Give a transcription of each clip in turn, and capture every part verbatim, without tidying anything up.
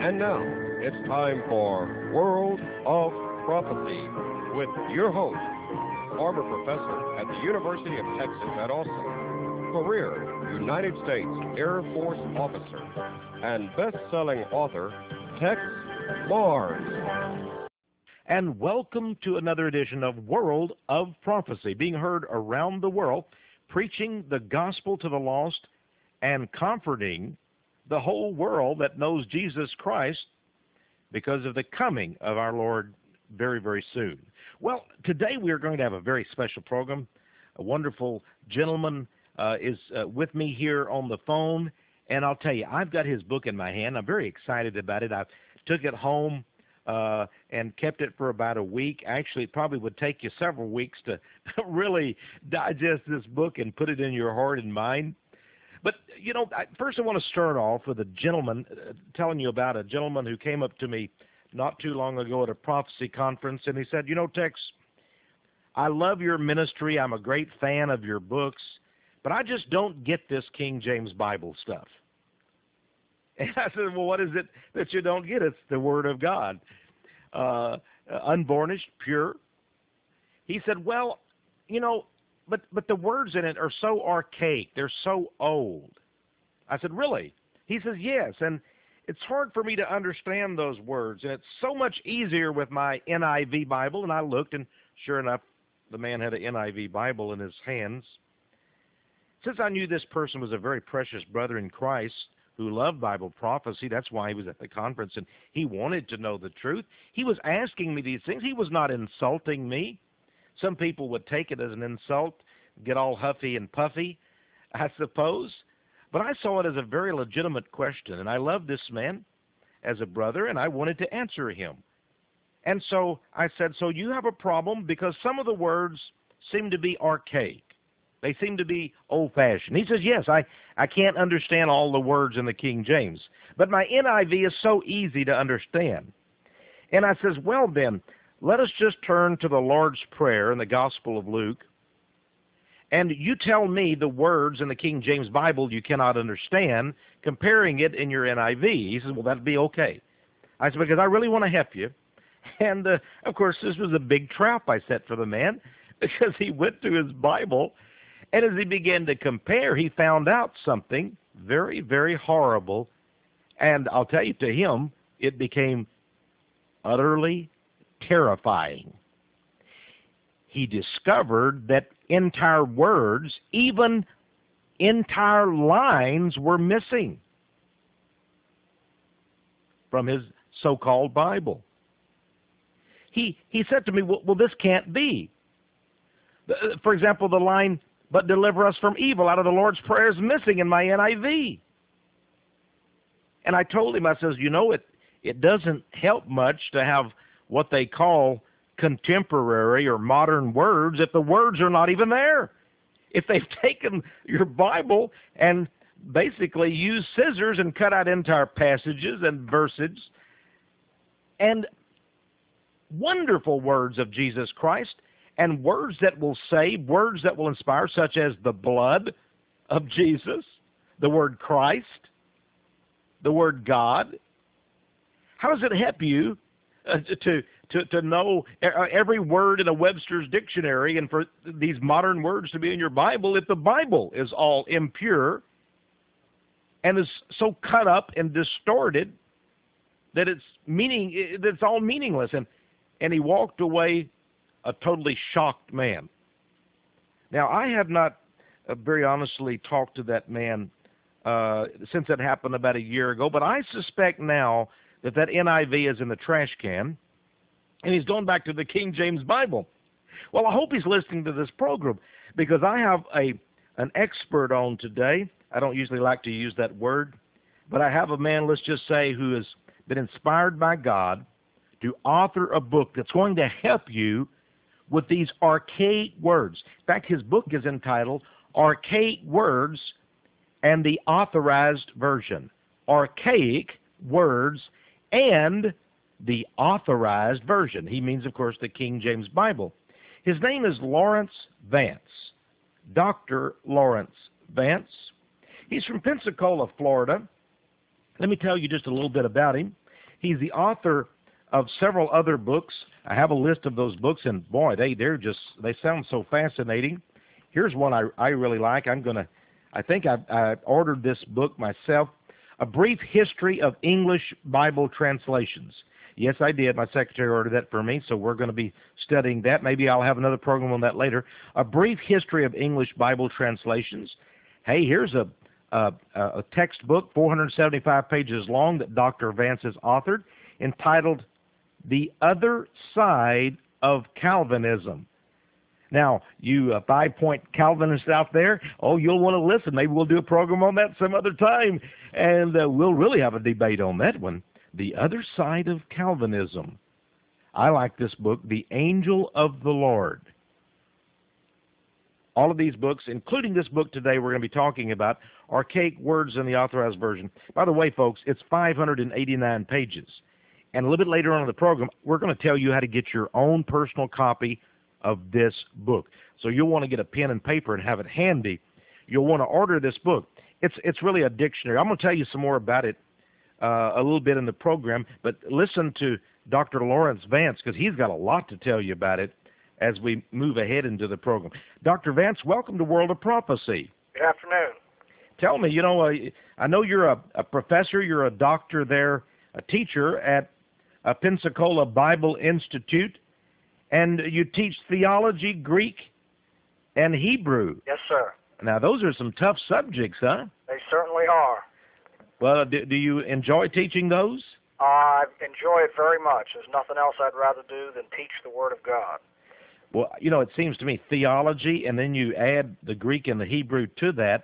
And now, it's time for World of Prophecy with your host, former professor at the University of Texas at Austin, career United States Air Force officer, and best-selling author, Tex Mars. And welcome to another edition of World of Prophecy, being heard around the world, preaching the gospel to the lost and comforting the whole world that knows Jesus Christ because of the coming of our Lord very, very soon. Well, today we are going to have a very special program. A wonderful gentleman uh, is uh, with me here on the phone, and I'll tell you, I've got his book in my hand. I'm very excited about it. I took it home uh, and kept it for about a week. Actually, it probably would take you several weeks to really digest this book and put it in your heart and mind. But, you know, I, first I want to start off with a gentleman, uh, telling you about a gentleman who came up to me not too long ago at a prophecy conference, and he said, you know, Tex, I love your ministry. I'm a great fan of your books, but I just don't get this King James Bible stuff. And I said, well, what is it that you don't get? It's the Word of God, uh, unvarnished, pure. He said, well, you know, But but the words in it are so archaic. They're so old. I said, really? He says, yes. And it's hard for me to understand those words. And it's so much easier with my N I V Bible. And I looked, and sure enough, the man had an N I V Bible in his hands. Since I knew this person was a very precious brother in Christ who loved Bible prophecy, that's why he was at the conference, and he wanted to know the truth. He was asking me these things. He was not insulting me. Some people would take it as an insult, get all huffy and puffy, I suppose. But I saw it as a very legitimate question, and I love this man as a brother, and I wanted to answer him. And so I said, so you have a problem because some of the words seem to be archaic. They seem to be old-fashioned. He says, yes, I, I can't understand all the words in the King James, but my N I V is so easy to understand. And I says, well then, let us just turn to the Lord's Prayer in the Gospel of Luke, and you tell me the words in the King James Bible you cannot understand, comparing it in your N I V. He says, well, that'd be okay. I said, because I really want to help you. And, uh, of course, this was a big trap I set for the man, because he went to his Bible, and as he began to compare, he found out something very, very horrible. And I'll tell you, to him, it became utterly terrifying. He discovered that entire words, even entire lines, were missing from his so-called Bible. He he said to me, well, well, this can't be. For example, the line, but deliver us from evil, out of the Lord's Prayer, is missing in my N I V. And I told him, I says, you know, it, it doesn't help much to have what they call contemporary or modern words if the words are not even there. If they've taken your Bible and basically used scissors and cut out entire passages and verses and wonderful words of Jesus Christ and words that will save, words that will inspire, such as the blood of Jesus, the word Christ, the word God. How does it help you Uh, to, to, to know every word in a Webster's dictionary and for these modern words to be in your Bible if the Bible is all impure and is so cut up and distorted that it's meaning that it's all meaningless? And, and he walked away a totally shocked man. Now, I have not uh, very honestly talked to that man uh, since it happened about a year ago, but I suspect now that that N I V is in the trash can, and he's going back to the King James Bible. Well, I hope he's listening to this program, because I have a an expert on today. I don't usually like to use that word, but I have a man, let's just say, who has been inspired by God to author a book that's going to help you with these archaic words. In fact, his book is entitled Archaic Words and the Authorized Version. Archaic Words and the Authorized Version. He means, of course, the King James Bible. His name is Lawrence Vance, Doctor Lawrence Vance. He's from Pensacola, Florida. Let me tell you just a little bit about him. He's the author of several other books. I have a list of those books, and boy, they they're just they sound so fascinating. Here's one I I really like. I'm gonna, I think I I ordered this book myself. A Brief History of English Bible Translations. Yes, I did. My secretary ordered that for me, so we're going to be studying that. Maybe I'll have another program on that later. A Brief History of English Bible Translations. Hey, here's a a, a textbook, four hundred seventy-five pages long, that Doctor Vance has authored, entitled The Other Side of Calvinism. Now, you uh, five-point Calvinists out there, oh, you'll want to listen. Maybe we'll do a program on that some other time, and uh, we'll really have a debate on that one. The Other Side of Calvinism. I like this book, The Angel of the Lord. All of these books, including this book today we're going to be talking about, Archaic Words in the Authorized Version. By the way, folks, it's five hundred eighty-nine pages. And a little bit later on in the program, we're going to tell you how to get your own personal copy of this book. So you'll want to get a pen and paper and have it handy. You'll want to order this book. It's it's really a dictionary. I'm going to tell you some more about it uh, a little bit in the program, but listen to Doctor Lawrence Vance, because he's got a lot to tell you about it as we move ahead into the program. Doctor Vance, welcome to World of Prophecy. Good afternoon. Tell me, you know, uh, I know you're a, a professor, you're a doctor there, a teacher at uh, Pensacola Bible Institute, and you teach theology, Greek, and Hebrew. Yes, sir. Now, those are some tough subjects, huh? They certainly are. Well, do, do you enjoy teaching those? I enjoy it very much. There's nothing else I'd rather do than teach the Word of God. Well, you know, it seems to me theology, and then you add the Greek and the Hebrew to that,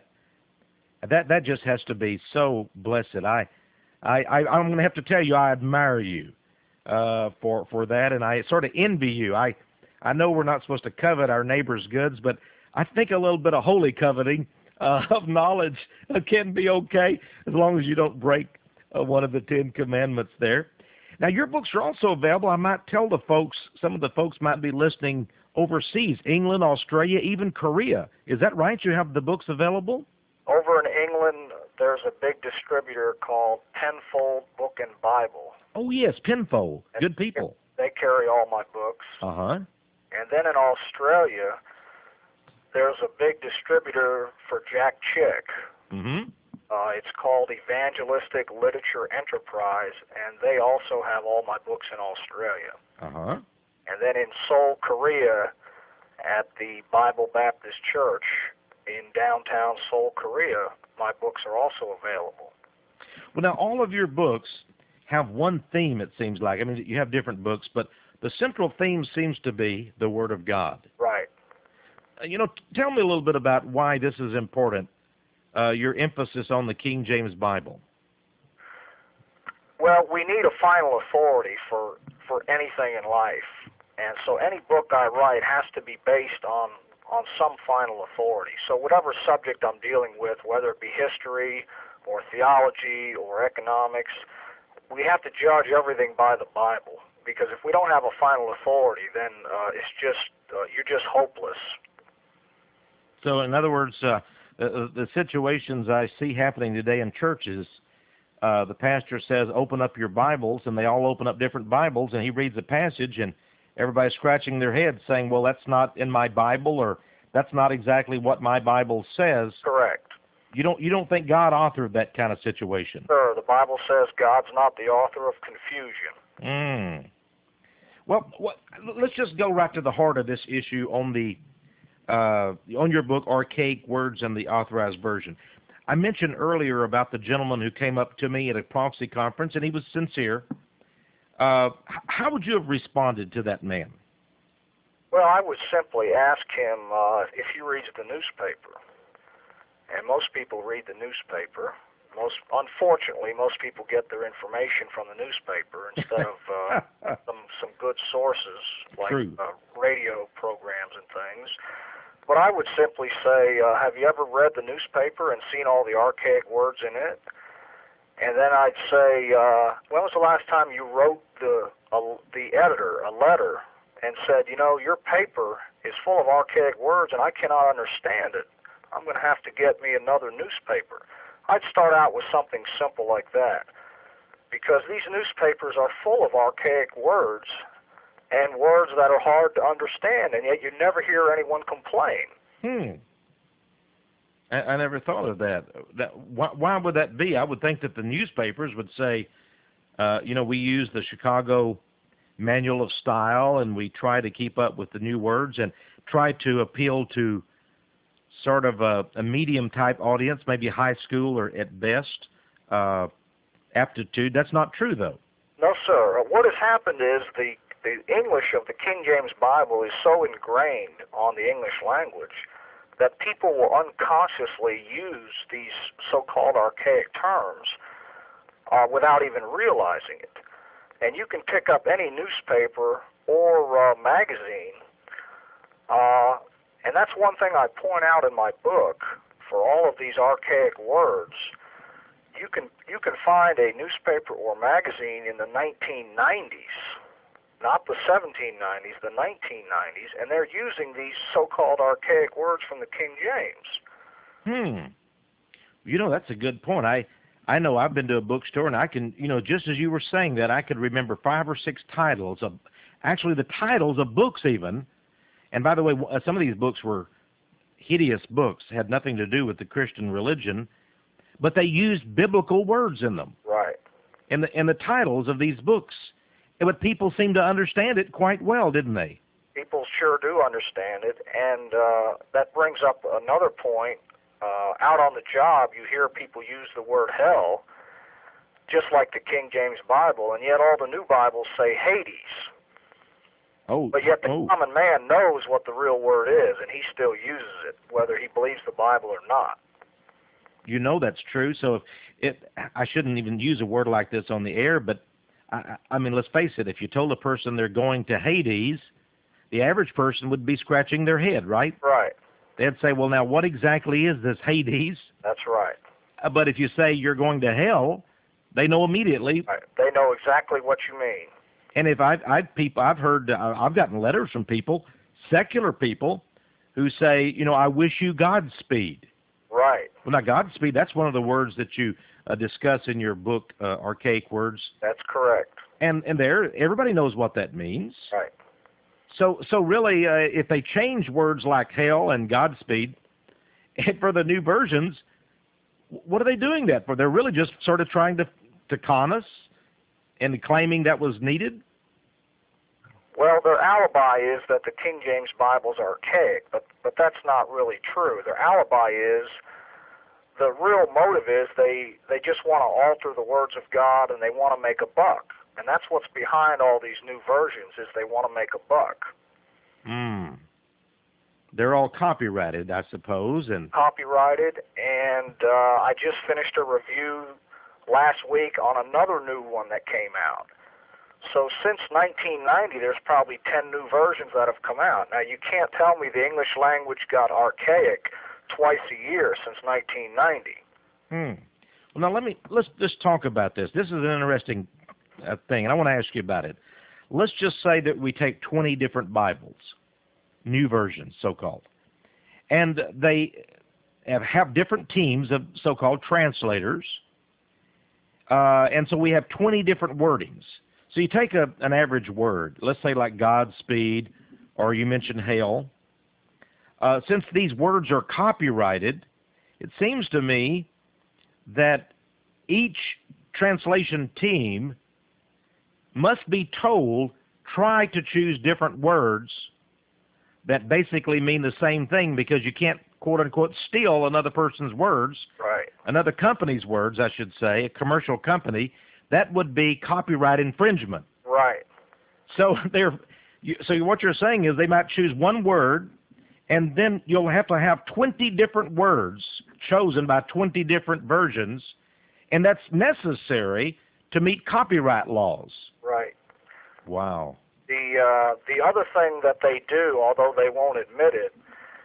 that that just has to be so blessed. I, I, I I'm going to have to tell you, I admire you uh, for for that, and I sort of envy you. I I know we're not supposed to covet our neighbor's goods, but I think a little bit of holy coveting uh, of knowledge can be okay, as long as you don't break uh, one of the Ten Commandments there. Now, your books are also available. I might tell the folks, some of the folks might be listening overseas, England, Australia, even Korea. Is that right? You have the books available? Over in England, there's a big distributor called Penfold Book and Bible. Oh, yes, Penfold. Good people. They carry all my books. Uh-huh. And then in Australia, there's a big distributor for Jack Chick. Mm-hmm. Uh, it's called Evangelistic Literature Enterprise, and they also have all my books in Australia. Uh-huh. And then in Seoul, Korea, at the Bible Baptist Church in downtown Seoul, Korea, my books are also available. Well, now, all of your books have one theme, it seems like. I mean, you have different books, but the central theme seems to be the Word of God. Right. Uh, you know, t- tell me a little bit about why this is important, uh, your emphasis on the King James Bible. Well, we need a final authority for, for anything in life. And so any book I write has to be based on, on some final authority. So whatever subject I'm dealing with, whether it be history or theology or economics, we have to judge everything by the Bible. Because if we don't have a final authority, then uh, it's just uh, you're just hopeless. So, in other words, uh, the, the situations I see happening today in churches, uh, the pastor says, open up your Bibles, and they all open up different Bibles, and he reads a passage, and everybody's scratching their heads saying, well, that's not in my Bible, or that's not exactly what my Bible says. Correct. You don't you don't think God authored that kind of situation? Sir, the Bible says God's not the author of confusion. Mm. Well, what, let's just go right to the heart of this issue on the uh, on your book, Archaic Words and the Authorized Version. I mentioned earlier about the gentleman who came up to me at a prophecy conference, and he was sincere. Uh, how would you have responded to that man? Well, I would simply ask him uh, if he reads the newspaper. And most people read the newspaper. Most, unfortunately, most people get their information from the newspaper instead of uh, some some good sources like uh, radio programs and things. But I would simply say, uh, have you ever read the newspaper and seen all the archaic words in it? And then I'd say, uh, when was the last time you wrote the uh, the editor a letter and said, you know, your paper is full of archaic words and I cannot understand it. I'm going to have to get me another newspaper. I'd start out with something simple like that, because these newspapers are full of archaic words and words that are hard to understand, and yet you never hear anyone complain. Hmm. I, I never thought of that. that why, why would that be? I would think that the newspapers would say, uh, you know, we use the Chicago Manual of Style, and we try to keep up with the new words and try to appeal to sort of a, a medium-type audience, maybe high school or at best uh, aptitude. That's not true, though. No, sir. What has happened is the, the English of the King James Bible is so ingrained on the English language that people will unconsciously use these so-called archaic terms uh, without even realizing it. And you can pick up any newspaper or uh, magazine, uh, and that's one thing I point out in my book. For all of these archaic words, you can you can find a newspaper or magazine in the nineteen nineties, not the seventeen nineties, the nineteen nineties, and they're using these so-called archaic words from the King James. Hmm. You know, that's a good point. I I know I've been to a bookstore, and I can, you know, just as you were saying that, I could remember five or six titles of, actually the titles of books even. And by the way, some of these books were hideous books, had nothing to do with the Christian religion, but they used biblical words in them. Right. In the, in the titles of these books. But people seemed to understand it quite well, didn't they? People sure do understand it, and uh, that brings up another point. Uh, out on the job, you hear people use the word hell, just like the King James Bible, and yet all the new Bibles say Hades. Oh, but yet the oh. common man knows what the real word is, and he still uses it, whether he believes the Bible or not. You know that's true. So if it, I shouldn't even use a word like this on the air, but I, I mean, let's face it. If you told a person they're going to Hades, the average person would be scratching their head, right? Right. They'd say, well, now, what exactly is this Hades? That's right. Uh, but if you say you're going to hell, they know immediately. Right. They know exactly what you mean. And if I've, I've, people, I've heard, uh, I've gotten letters from people, secular people, who say, you know, I wish you Godspeed. Right. Well, now, Godspeed, that's one of the words that you uh, discuss in your book, uh, Archaic Words. That's correct. And and there, everybody knows what that means. Right. So, so really, uh, if they change words like hell and Godspeed for the new versions, what are they doing that for? They're really just sort of trying to to con us and claiming that was needed? Well, their alibi is that the King James Bible's archaic, but, but that's not really true. Their alibi is, the real motive is they, they just want to alter the words of God and they want to make a buck. And that's what's behind all these new versions, is they want to make a buck. Hmm. They're all copyrighted, I suppose, and copyrighted, and uh, I just finished a review last week on another new one that came out. So since nineteen ninety, there's probably ten new versions that have come out. Now, you can't tell me the English language got archaic twice a year since nineteen ninety. Hmm. Well, now let me let's just talk about this. This is an interesting uh, thing, and I want to ask you about it. Let's just say that we take twenty different Bibles, new versions, so-called, and they have, have different teams of so-called translators, uh, and so we have twenty different wordings. So you take a, an average word, let's say like Godspeed, or you mentioned hell. Uh, since these words are copyrighted, it seems to me that each translation team must be told, try to choose different words that basically mean the same thing, because you can't, quote-unquote, steal another person's words, right? Another company's words, I should say, a commercial company. That would be copyright infringement. Right. So they're, you, so what you're saying is they might choose one word, and then you'll have to have twenty different words chosen by twenty different versions, and that's necessary to meet copyright laws. Right. Wow. The uh, the other thing that they do, although they won't admit it,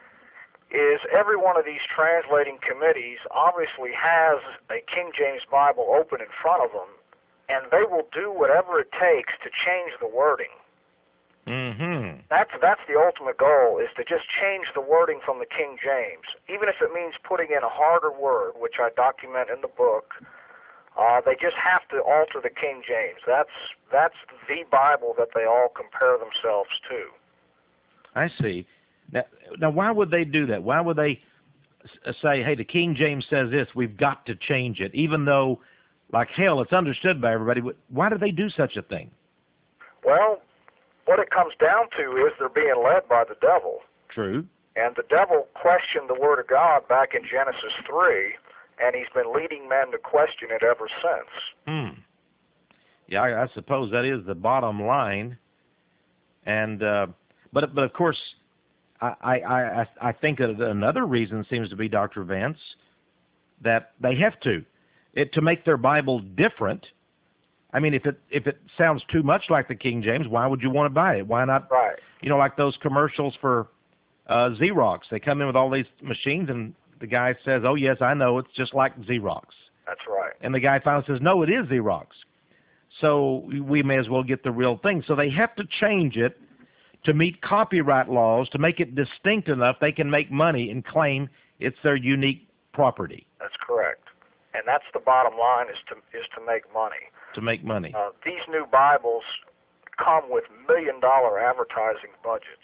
is every one of these translating committees obviously has a King James Bible open in front of them, and they will do whatever it takes to change the wording. Mm-hmm. That's that's the ultimate goal, is to just change the wording from the King James, even if it means putting in a harder word, which I document in the book. Uh, they just have to alter the King James. That's that's the Bible that they all compare themselves to. I see. Now, now, why would they do that? Why would they s- say, hey, the King James says this, we've got to change it, even though, like hell, it's understood by everybody. Why do they do such a thing? Well, what it comes down to is they're being led by the devil. True. And the devil questioned the Word of God back in Genesis three, and he's been leading men to question it ever since. Hmm. Yeah, I, I suppose that is the bottom line. And uh, but but of course, I I I, I think that another reason seems to be, Doctor Vance, that they have to it to make their Bible different. I mean, if it if it sounds too much like the King James, why would you want to buy it? Why not? Right. You know, like those commercials for uh, Xerox. They come in with all these machines, and the guy says, "Oh yes, I know, it's just like Xerox." That's right. And the guy finally says, "No, it is Xerox." So we may as well get the real thing. So they have to change it to meet copyright laws, to make it distinct enough they can make money and claim it's their unique property. That's correct. And that's the bottom line, is to is to make money. To make money. Uh, these new Bibles come with million-dollar advertising budgets.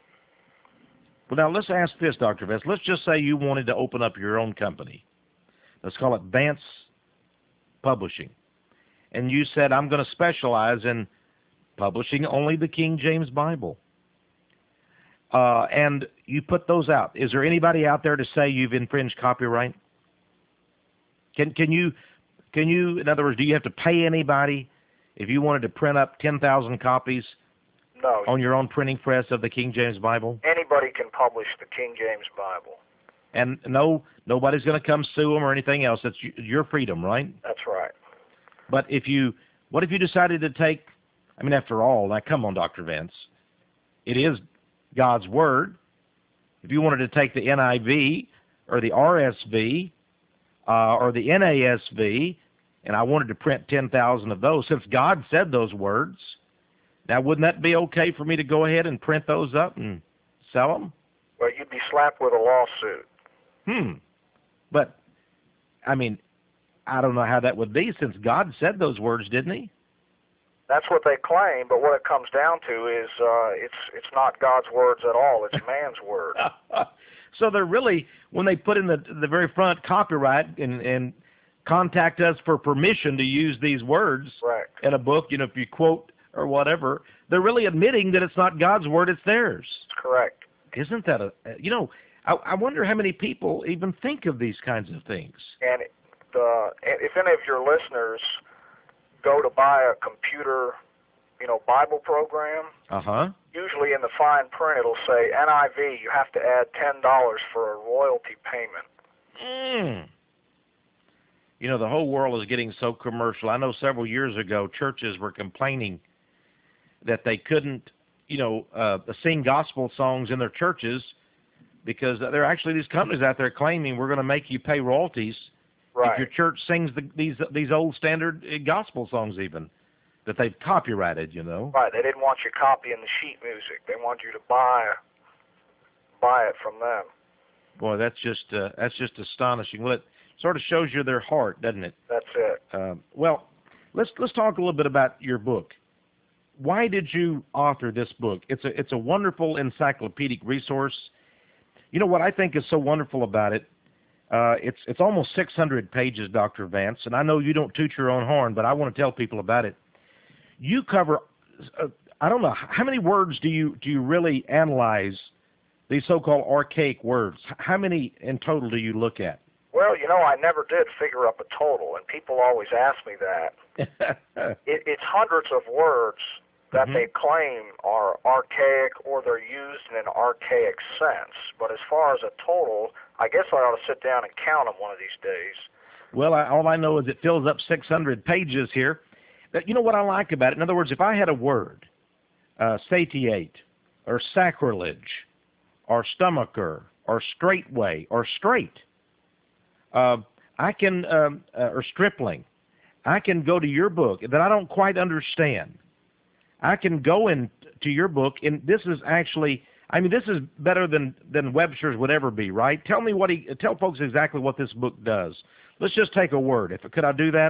Well, now let's ask this, Doctor Vance. Let's just say you wanted to open up your own company. Let's call it Vance Publishing. And you said, I'm going to specialize in publishing only the King James Bible. Uh, and you put those out. Is there anybody out there to say you've infringed copyright? Can can you, can you, in other words, do you have to pay anybody if you wanted to print up ten thousand copies No. on your own printing press of the King James Bible? Anybody can publish the King James Bible. And no, nobody's going to come sue them or anything else. That's y- your freedom, right? That's right. But if you, what if you decided to take, I mean, after all, now come on, Doctor Vance, it is God's Word. If you wanted to take the N I V or the R S V uh, or the N A S V, and I wanted to print ten thousand of those, since God said those words, now wouldn't that be okay for me to go ahead and print those up and sell them? Well, you'd be slapped with a lawsuit. Hmm. But, I mean, I don't know how that would be, since God said those words, didn't he? That's what they claim, but what it comes down to is uh, it's it's not God's words at all. It's man's word. So they're really, when they put in the the very front copyright and, and contact us for permission to use these words Right. in a book, you know, if you quote or whatever, they're really admitting that it's not God's word, it's theirs. That's correct. Isn't that a, you know, I, I wonder how many people even think of these kinds of things. And uh, if any of your listeners go to buy a computer, you know, Bible program, Uh-huh. usually in the fine print it'll say N I V, you have to add ten dollars for a royalty payment. Mm. You know, the whole world is getting so commercial. I know several years ago churches were complaining that they couldn't, you know, uh, sing gospel songs in their churches because there are actually these companies out there claiming we're going to make you pay royalties Right. if your church sings the, these these old standard gospel songs even that they've copyrighted, you know. Right. They didn't want you copying the sheet music. They want you to buy buy it from them. Boy, that's just uh, that's just astonishing. Well, it sort of shows you their heart, doesn't it? That's it. Um, well, let's let's talk a little bit about your book. Why did you author this book? It's a it's a wonderful encyclopedic resource. You know what I think is so wonderful about it? Uh, it's it's almost six hundred pages, Doctor Vance, and I know you don't toot your own horn, but I want to tell people about it. You cover, uh, I don't know, how many words do you do you really analyze, these so-called archaic words? How many in total do you look at? Well, you know, I never did figure up a total, and people always ask me that. it, it's hundreds of words that Mhm. they claim are archaic or they're used in an archaic sense. But as far as a total, I guess I ought to sit down and count them one of these days. Well, I, all I know is it fills up six hundred pages here. But you know what I like about it? In other words, if I had a word, uh, satiate, or sacrilege, or stomacher, or straightway, or straight, uh, I can, um, uh, or stripling, I can go to your book that I don't quite understand. I can go into your book, and this is actually, I mean, this is better than, than Webster's would ever be, right? Tell me what he, tell folks exactly what this book does. Let's just take a word. If could I do that?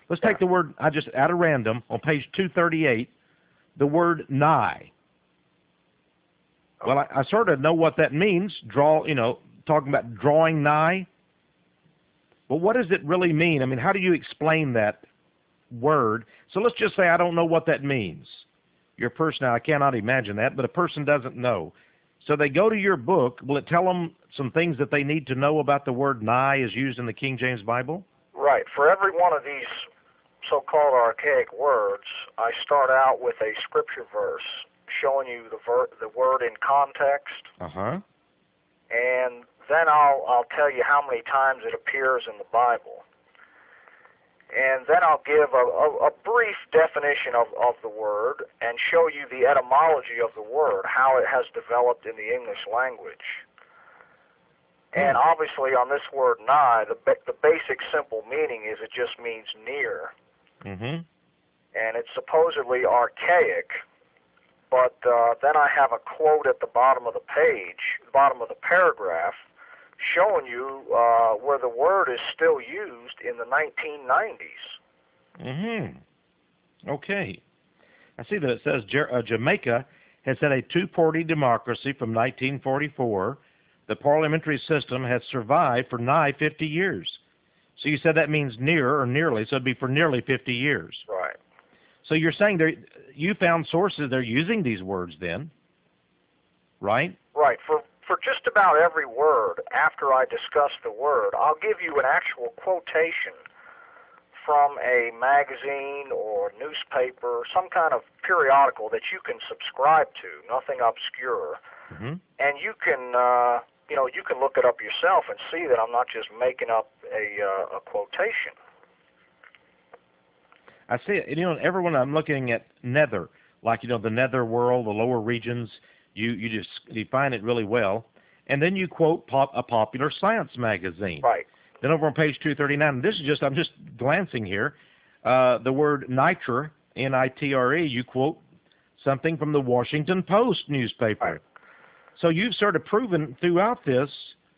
Let's take the word, I just, out of random, on page two thirty-eight, the word nigh. Well, I, I sort of know what that means, draw, you know, talking about drawing nigh. But what does it really mean? I mean, how do you explain that word? So let's just say I don't know what that means. Your person, now I cannot imagine that, but a person doesn't know. So they go to your book. Will it tell them some things that they need to know about the word nigh as used in the King James Bible? Right. For every one of these so-called archaic words, I start out with a scripture verse showing you the ver- the word in context. Uh-huh. And then I'll I'll tell you how many times it appears in the Bible. And then I'll give a, a, a brief definition of, of the word and show you the etymology of the word, how it has developed in the English language. And obviously on this word nigh, the the basic simple meaning is it just means near. Mm-hmm. And it's supposedly archaic, but uh, then I have a quote at the bottom of the page, bottom of the paragraph, showing you uh, where the word is still used in the nineteen nineties. Mm-hmm. Okay. I see that it says Jer- uh, Jamaica has had a two-party democracy from nineteen forty-four. The parliamentary system has survived for nigh fifty years. So you said that means near or nearly, so it'd be for nearly fifty years. Right. So you're saying there, you found sources they're using these words then, right? Right. For for just about every word, after I discuss the word, I'll give you an actual quotation from a magazine or newspaper, some kind of periodical that you can subscribe to, nothing obscure. Mm-hmm. And you can, uh, you know, you can look it up yourself and see that I'm not just making up a, uh, a quotation. I see it. You know, everyone, I'm looking at nether, like, you know, the nether world, the lower regions, you, you just define it really well. And then you quote pop, a popular science magazine. Right. Then over on page two thirty-nine, this is just, I'm just glancing here, uh, the word nitre, N I T R E, you quote something from the Washington Post newspaper. Right. So you've sort of proven throughout this,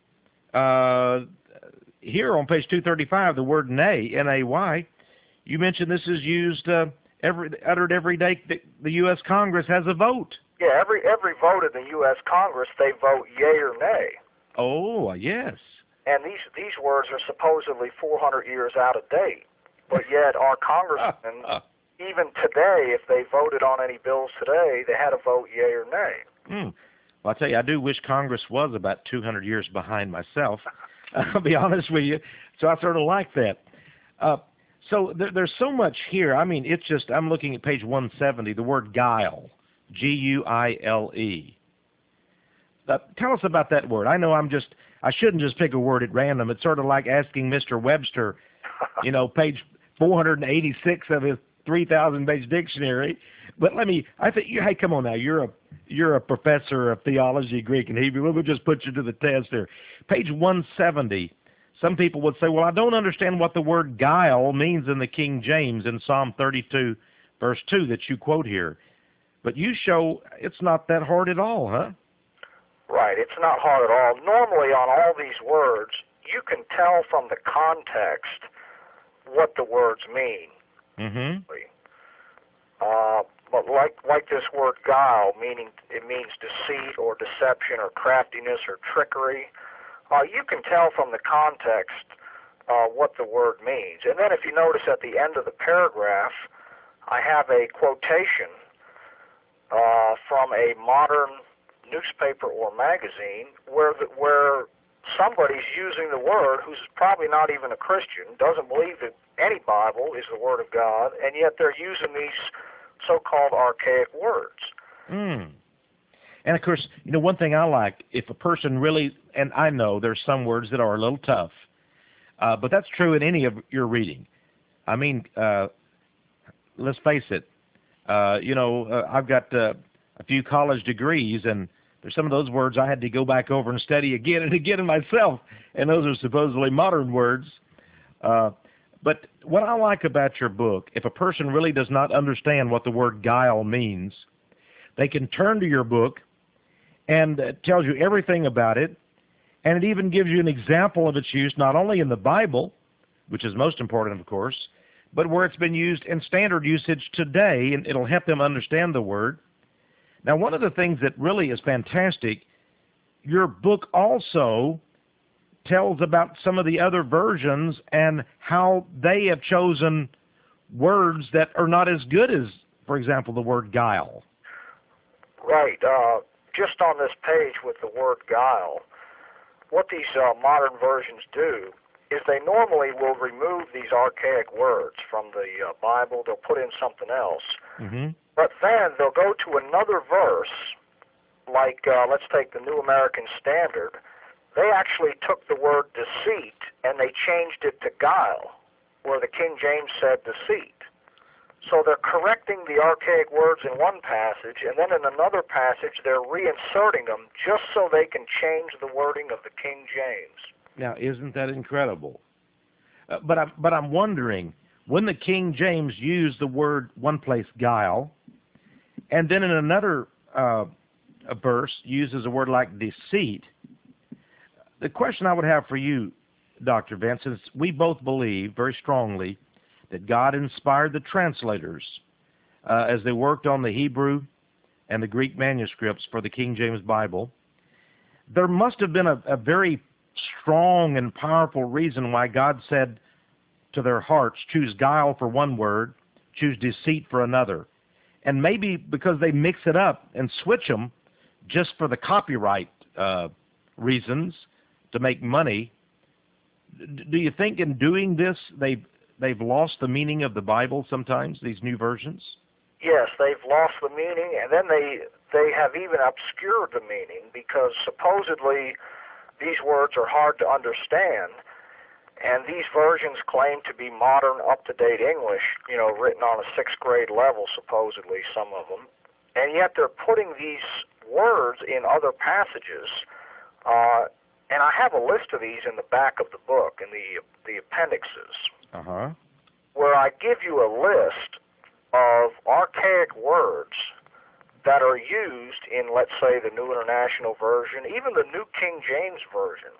uh, here on page two thirty-five, the word nay, N A Y, you mentioned this is used, uh, every uttered every day that the U S Congress has a vote. Yeah, every every vote in the U S Congress, they vote yea or nay. Oh, yes. And these these words are supposedly four hundred years out of date. But yet our congressmen, even today, if they voted on any bills today, they had to vote yea or nay. Mm. Well, I tell you, I do wish Congress was about two hundred years behind myself. I'll be honest with you. So I sort of like that. Uh, so there, there's so much here. I mean, it's just, I'm looking at page one seventy, the word guile, G U I L E. Uh, tell us about that word. I know I'm just, I shouldn't just pick a word at random. It's sort of like asking Mister Webster, you know, page four hundred eighty-six of his three thousand page dictionary. But let me, I think, hey, come on now. You're a, you're a professor of theology, Greek and Hebrew. We'll just put you to the test here. Page one seventy. Some people would say, well, I don't understand what the word guile means in the King James in Psalm thirty-two, verse two that you quote here. But you show it's not that hard at all, huh? Right, it's not hard at all. Normally on all these words, you can tell from the context what the words mean. Mm-hmm. Uh, but like like this word guile, meaning it means deceit or deception or craftiness or trickery, uh, you can tell from the context uh, what the word means. And then if you notice at the end of the paragraph, I have a quotation uh, from a modern newspaper or magazine where the, where somebody's using the word who's probably not even a Christian, doesn't believe that any Bible is the Word of God, and yet they're using these so-called archaic words. Mm. And of course, you know, one thing I like, if a person really, and I know there's some words that are a little tough, uh, but that's true in any of your reading. I mean, uh, let's face it, uh, you know, uh, I've got uh, a few college degrees, and there's some of those words I had to go back over and study again and again myself, and those are supposedly modern words. Uh, but what I like about your book, if a person really does not understand what the word guile means, they can turn to your book, and it tells you everything about it, and it even gives you an example of its use not only in the Bible, which is most important, of course, but where it's been used in standard usage today, and it'll help them understand the word. Now, one of the things that really is fantastic, your book also tells about some of the other versions and how they have chosen words that are not as good as, for example, the word guile. Right. Uh, just on this page with the word guile, what these uh, modern versions do is they normally will remove these archaic words from the uh, Bible. They'll put in something else. Mm-hmm. But then they'll go to another verse, like uh, let's take the New American Standard. They actually took the word deceit and they changed it to guile, where the King James said deceit. So they're correcting the archaic words in one passage, and then in another passage they're reinserting them just so they can change the wording of the King James. Now, isn't that incredible? Uh, but I'm but I'm wondering, when the King James used the word one place guile, and then in another uh, a verse uses a word like deceit, the question I would have for you, Doctor Vance, is we both believe very strongly that God inspired the translators uh, as they worked on the Hebrew and the Greek manuscripts for the King James Bible. There must have been a, a very strong and powerful reason why God said to their hearts, choose guile for one word, choose deceit for another. And maybe because they mix it up and switch them just for the copyright uh, reasons to make money, do you think in doing this they've, they've lost the meaning of the Bible sometimes, these new versions? Yes, they've lost the meaning, and then they they have even obscured the meaning, because supposedly these words are hard to understand, and these versions claim to be modern, up-to-date English, you know, written on a sixth grade level, supposedly, some of them, and yet they're putting these words in other passages, uh, and I have a list of these in the back of the book, in the, the appendixes, Uh-huh. where I give you a list of archaic words that are used in, let's say, the New International Version, even the New King James Version,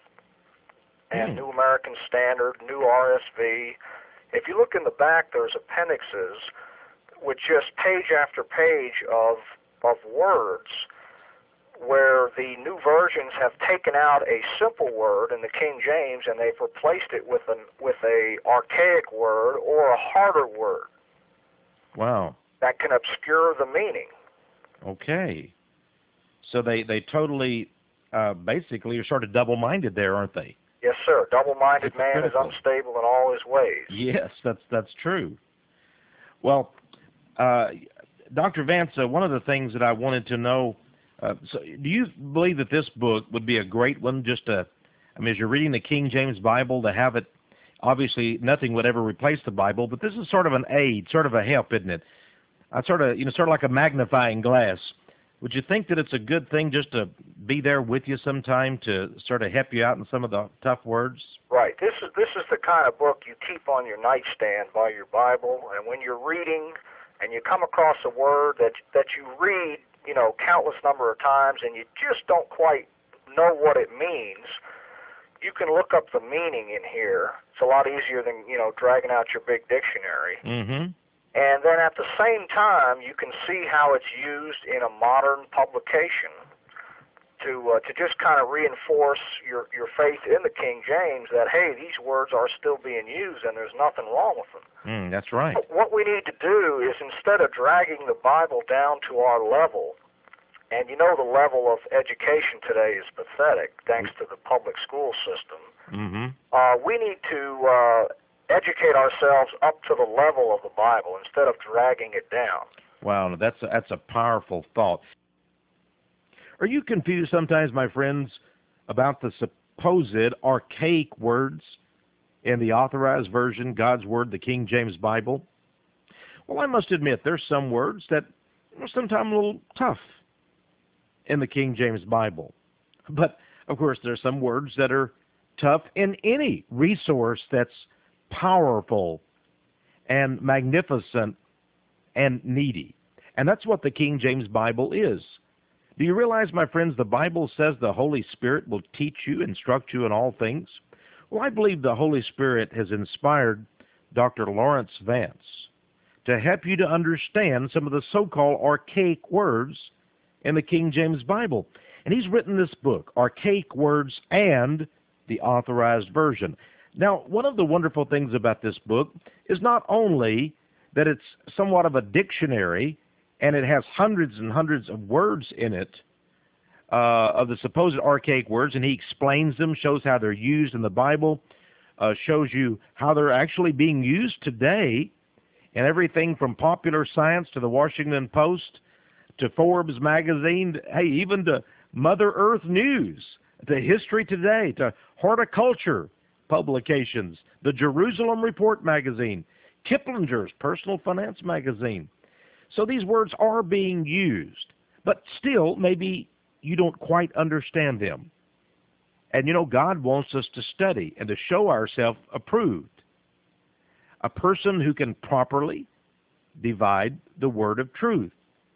and Mm. New American Standard, New R S V. If you look in the back, there's appendixes with just page after page of of words where the new versions have taken out a simple word in the King James and they've replaced it with an with a archaic word or a harder word. Wow. That can obscure the meaning. Okay. So they, they totally, uh, basically are sort of double-minded there, aren't they? Yes, sir. Double-minded man is Critical. unstable in all his ways. Yes, that's that's true. Well, uh, Doctor Vance, uh, one of the things that I wanted to know, uh, so do you believe that this book would be a great one just to, I mean, as you're reading the King James Bible, to have it, obviously nothing would ever replace the Bible, but this is sort of an aid, sort of a help, isn't it? I sort of, you know, sort of like a magnifying glass. Would you think that it's a good thing just to be there with you sometime to sort of help you out in some of the tough words? Right. This is this is the kind of book you keep on your nightstand by your Bible, and when you're reading and you come across a word that that you read, you know, countless number of times, and you just don't quite know what it means, you can look up the meaning in here. It's a lot easier than, you know, dragging out your big dictionary. Mm-hmm. And then at the same time, you can see how it's used in a modern publication to uh, to just kind of reinforce your, your faith in the King James that, hey, these words are still being used and there's nothing wrong with them. Mm, that's right. What we need to do is, instead of dragging the Bible down to our level, and you know the level of education today is pathetic thanks to the public school system, Mm-hmm. uh, we need to uh, educate ourselves up to the level of the Bible instead of dragging it down. Wow, that's a, that's a powerful thought. Are you confused sometimes, my friends, about the supposed archaic words in the authorized version, God's Word, the King James Bible? Well, I must admit, there's some words that are sometimes a little tough in the King James Bible. But, of course, there's some words that are tough in any resource that's powerful and magnificent and needy. And that's what the King James Bible is. Do you realize, my friends, the Bible says the Holy Spirit will teach you, instruct you in all things? Well, I believe the Holy Spirit has inspired Doctor Lawrence Vance, to help you to understand some of the so-called archaic words in the King James Bible. And he's written this book, Archaic Words and the Authorized Version. Now, one of the wonderful things about this book is not only that it's somewhat of a dictionary and it has hundreds and hundreds of words in it, uh, of the supposed archaic words, and he explains them, shows how they're used in the Bible, uh, shows you how they're actually being used today, and everything from Popular Science to the Washington Post to Forbes magazine, hey, even to Mother Earth News, to History Today, to horticulture publications, the Jerusalem Report magazine, Kiplinger's Personal Finance magazine. So these words are being used, but still maybe you don't quite understand them. And you know, God wants us to study and to show ourselves approved, a person who can properly divide the word of truth.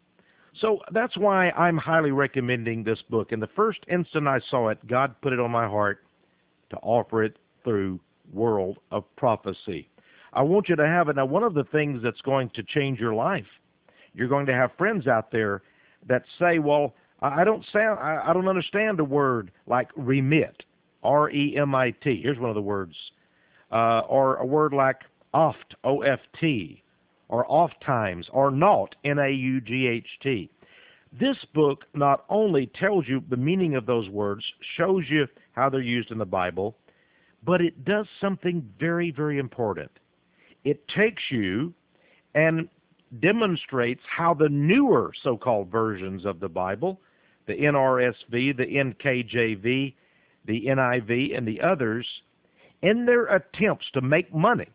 So that's why I'm highly recommending this book. In the first instant I saw it, God put it on my heart to offer it through World of Prophecy. I want you to have it. Now, one of the things that's going to change your life, you're going to have friends out there that say, well, I don't sound, I don't understand a word like remit, R E M I T. Here's one of the words. Uh, or a word like oft, O F T, or oft times, or naught, N A U G H T. This book not only tells you the meaning of those words, shows you how they're used in the Bible, but it does something very, very important. It takes you and demonstrates how the newer so-called versions of the Bible, the N R S V, the N K J V, the N I V, and the others, in their attempts to make money,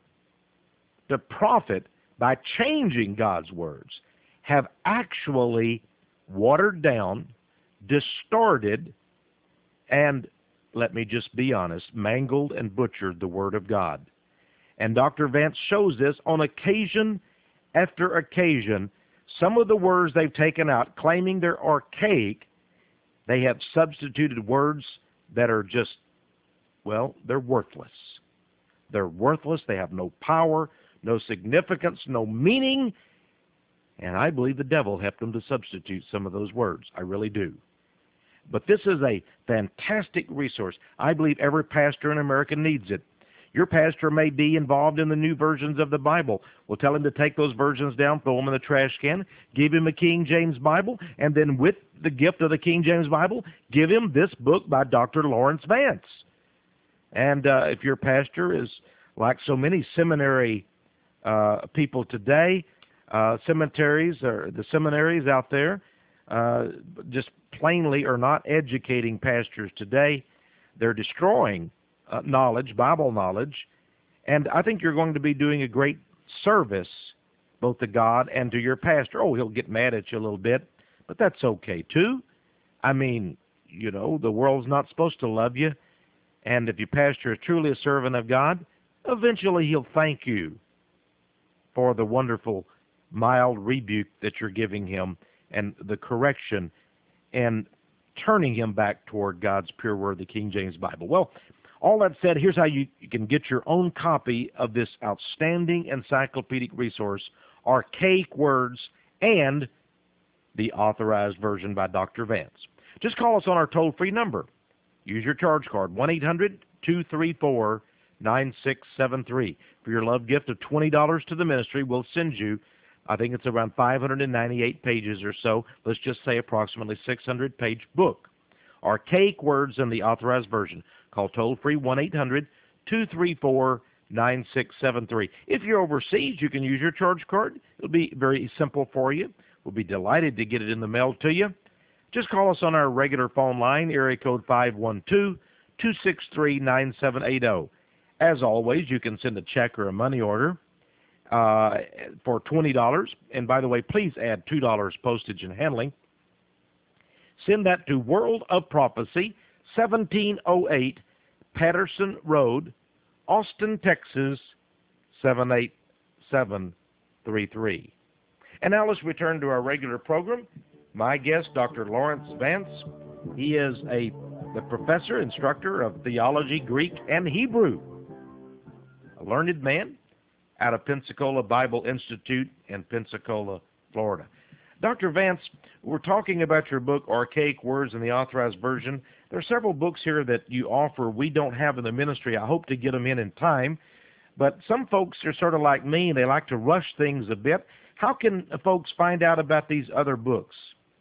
to profit by changing God's words, have actually watered down, distorted, and, let me just be honest, mangled and butchered the Word of God. And Doctor Vance shows this on occasion after occasion. Some of the words they've taken out, claiming they're archaic, they have substituted words that are just, well, they're worthless. They're worthless. They have no power, no significance, no meaning. And I believe the devil helped them to substitute some of those words. I really do. But this is a fantastic resource. I believe every pastor in America needs it. Your pastor may be involved in the new versions of the Bible. We'll tell him to take those versions down, throw them in the trash can, give him a King James Bible, and then with the gift of the King James Bible, give him this book by Doctor Lawrence Vance. And uh, if your pastor is like so many seminary uh, people today, uh, cemeteries or the seminaries out there, uh, just plainly are not educating pastors today. They're destroying uh, knowledge, Bible knowledge, and I think you're going to be doing a great service both to God and to your pastor. Oh, he'll get mad at you a little bit, but that's okay too. I mean, you know, the world's not supposed to love you, and if your pastor is truly a servant of God, eventually he'll thank you for the wonderful, mild rebuke that you're giving him and the correction and turning him back toward God's pure word, the King James Bible. Well, all that said, here's how you, you can get your own copy of this outstanding encyclopedic resource, Archaic Words and the Authorized Version by Doctor Vance. Just call us on our toll-free number. Use your charge card, one eight hundred two three four nine six seven three. For your love gift of twenty dollars to the ministry, we'll send you, I think it's around five hundred ninety-eight pages or so, let's just say approximately six hundred page book. Archaic Words and the Authorized Version. Call toll-free one eight hundred two three four nine six seven three. If you're overseas, you can use your charge card. It'll be very simple for you. We'll be delighted to get it in the mail to you. Just call us on our regular phone line, area code five one two, two six three, nine seven eight zero. As always, you can send a check or a money order uh, for twenty dollars. And by the way, please add two dollars postage and handling. Send that to World of Prophecy, seventeen oh eight Patterson Road, Austin, Texas, seven eight seven three three. And now let's return to our regular program. My guest, Doctor Lawrence Vance. He is a the professor, instructor of theology, Greek, and Hebrew. A learned man, out of Pensacola Bible Institute in Pensacola, Florida. Doctor Vance, we're talking about your book, Archaic Words in the Authorized Version. There are several books here that you offer we don't have in the ministry. I hope to get them in in time. But some folks are sort of like me. They like to rush things a bit. How can folks find out about these other books?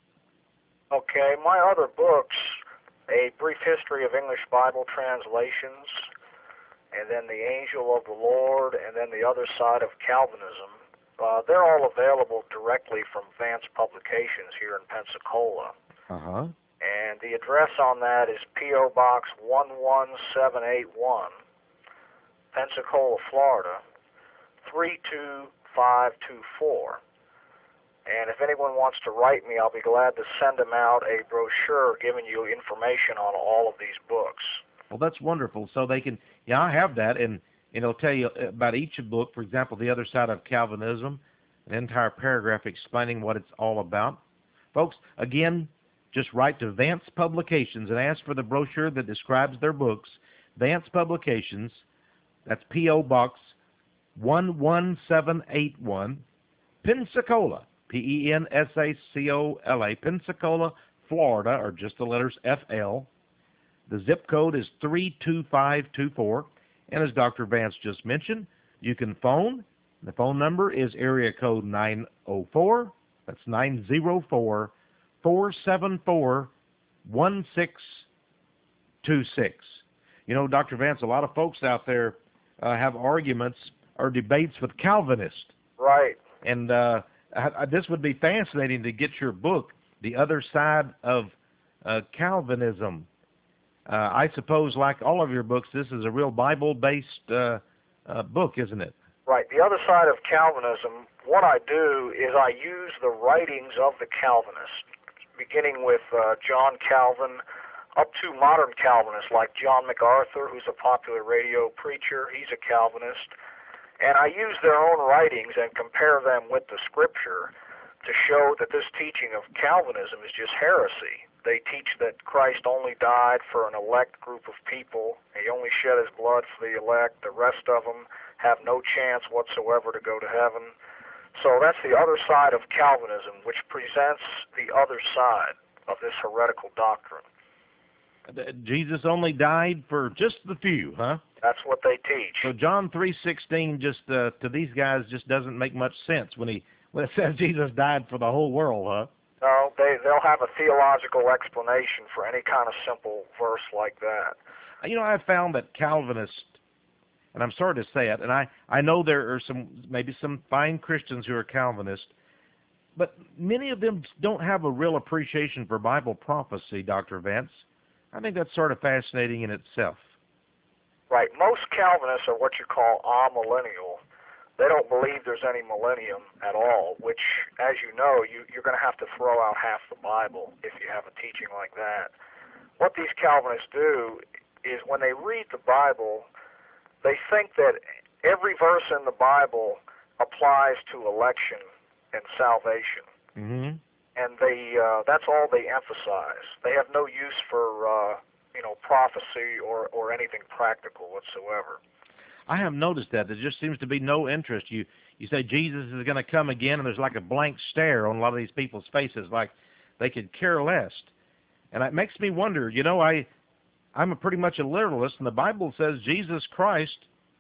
Okay, my other books, A Brief History of English Bible Translations, and then The Angel of the Lord, and then The Other Side of Calvinism, uh, they're all available directly from Vance Publications here in Pensacola. Uh-huh. And the address on that is P O. Box one one seven eight one, Pensacola, Florida, three two five two four. And if anyone wants to write me, I'll be glad to send them out a brochure giving you information on all of these books. Well, that's wonderful. So they can, yeah, I have that, and, and it'll tell you about each book. For example, The Other Side of Calvinism, an entire paragraph explaining what it's all about. Folks, again, just write to Vance Publications and ask for the brochure that describes their books. Vance Publications, that's P O. Box one one seven eight one, Pensacola, P E N S A C O L A, Pensacola, Florida, or just the letters F L. The zip code is three two five two four. And as Doctor Vance just mentioned, you can phone. The phone number is area code nine oh four. That's nine oh four, four seven four, one six two six. You know, Doctor Vance, a lot of folks out there uh, have arguments or debates with Calvinists. Right. And uh, I, I, this would be fascinating to get your book, The Other Side of uh, Calvinism. Uh, I suppose, like all of your books, this is a real Bible-based uh, uh, book, isn't it? Right. The Other Side of Calvinism, what I do is I use the writings of the Calvinists, beginning with uh, John Calvin up to modern Calvinists like John MacArthur, who's a popular radio preacher. He's a Calvinist. And I use their own writings and compare them with the Scripture to show that this teaching of Calvinism is just heresy. They teach that Christ only died for an elect group of people. He only shed his blood for the elect. The rest of them have no chance whatsoever to go to heaven. So that's the other side of Calvinism, which presents the other side of this heretical doctrine. Jesus only died for just the few, huh? That's what they teach. So John three sixteen just uh, to these guys just doesn't make much sense when he when it says Jesus died for the whole world, huh? No, they they'll have a theological explanation for any kind of simple verse like that. You know, I've found that Calvinists, and I'm sorry to say it, and I, I know there are some maybe some fine Christians who are Calvinists, but many of them don't have a real appreciation for Bible prophecy, Doctor Vance. I think that's sort of fascinating in itself. Right. Most Calvinists are what you call amillennial. They don't believe there's any millennium at all, which, as you know, you, you're going to have to throw out half the Bible if you have a teaching like that. What these Calvinists do is when they read the Bible, they think that every verse in the Bible applies to election and salvation. Mm-hmm. And they uh, that's all they emphasize. They have no use for, uh, you know, prophecy or, or anything practical whatsoever. I have noticed that. There just seems to be no interest. You you say Jesus is going to come again, and there's like a blank stare on a lot of these people's faces, like they could care less. And it makes me wonder, you know, I, I'm a pretty much a literalist, and the Bible says Jesus Christ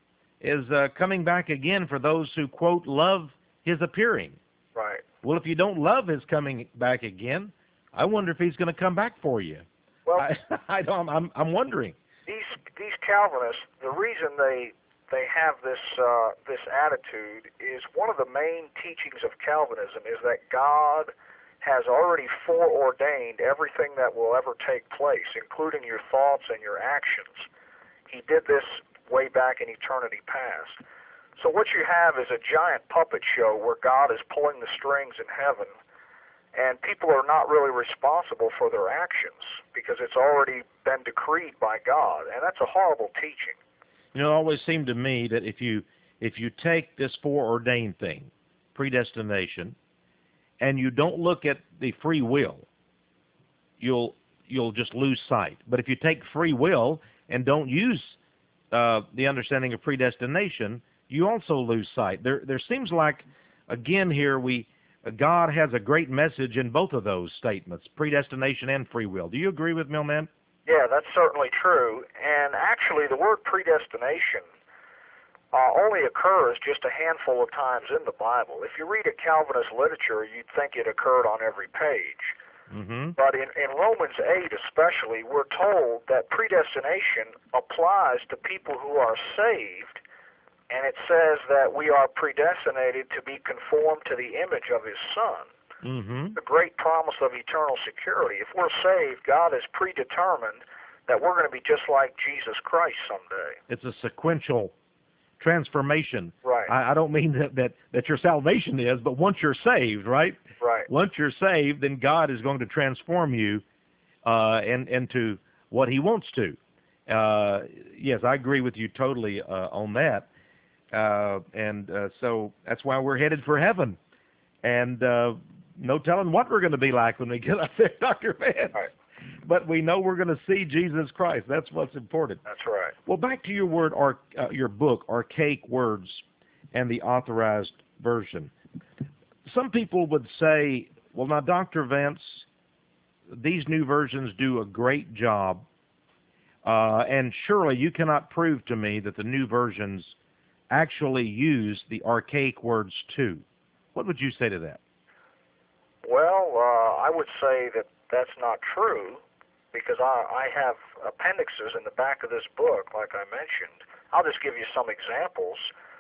is uh, coming back again for those who, quote, love his appearing. Right. Well, if you don't love his coming back again, I wonder if he's going to come back for you. Well, I, I don't, I'm, I'm wondering. These these Calvinists, the reason they they have this uh, this attitude is one of the main teachings of Calvinism is that God has already foreordained everything that will ever take place, including your thoughts and your actions. He did this way back in eternity past. So what you have is a giant puppet show where God is pulling the strings in heaven, and people are not really responsible for their actions because it's already been decreed by God, and that's a horrible teaching. You know, it always seemed to me that if you if you take this foreordained thing, predestination, and you don't look at the free will, you'll you'll just lose sight. But if you take free will and don't use uh, the understanding of predestination, you also lose sight. There, there seems like, again, here we God has a great message in both of those statements, predestination and free will. Do you agree with me on that? Yeah, that's certainly true. And actually, the word predestination uh, only occurs just a handful of times in the Bible. If you read a Calvinist literature, you'd think it occurred on every page. Mm-hmm. But in, in Romans eight especially, we're told that predestination applies to people who are saved, and it says that we are predestinated to be conformed to the image of his Son. Mm-hmm. The great promise of eternal security. If we're saved, God has predetermined that we're going to be just like Jesus Christ someday. It's a sequential transformation. Right. I, I don't mean that, that, that your salvation is, but once you're saved, right? Right. Once you're saved, then God is going to transform you uh, in, into what he wants to. Uh, yes, I agree with you totally uh, on that. Uh, and uh, so that's why we're headed for heaven. And uh, no telling what we're going to be like when we get up there, Doctor Vance. Right. But we know we're going to see Jesus Christ. That's what's important. That's right. Well, back to your word, ar- uh, your book, Archaic Words and the Authorized Version. Some people would say, well, now, Doctor Vance, these new versions do a great job, uh, and surely you cannot prove to me that the new versions actually use the archaic words too. What would you say to that? Well, uh, I would say that that's not true, because I, I have appendixes in the back of this book, like I mentioned. I'll just give you some examples.